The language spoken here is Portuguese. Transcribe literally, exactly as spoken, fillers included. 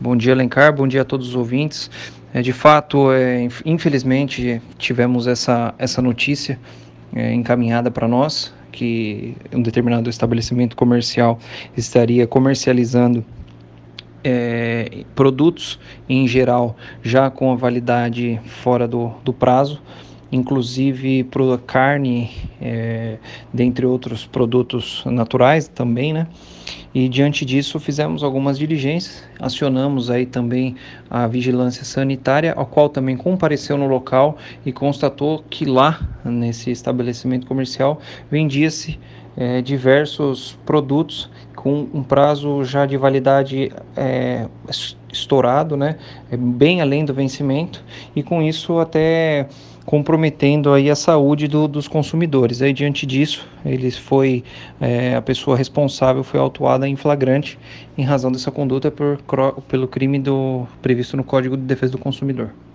Bom dia, Alencar. Bom dia a todos os ouvintes. É, de fato, é, infelizmente, tivemos essa, essa notícia é, encaminhada para nós, que um determinado estabelecimento comercial estaria comercializando é, produtos, em geral, já com a validade fora do, do prazo, inclusive para carne, é, dentre outros produtos naturais também, né? E diante disso fizemos algumas diligências, acionamos aí também a vigilância sanitária, a qual também compareceu no local e constatou que lá, nesse estabelecimento comercial, vendia-se é, diversos produtos com um prazo já de validade é, estourado, né, bem além do vencimento, e com isso até comprometendo aí a saúde do, dos consumidores. Aí, diante disso, ele foi, é, a pessoa responsável foi autuada em flagrante em razão dessa conduta por, pelo crime do, previsto no Código de Defesa do Consumidor.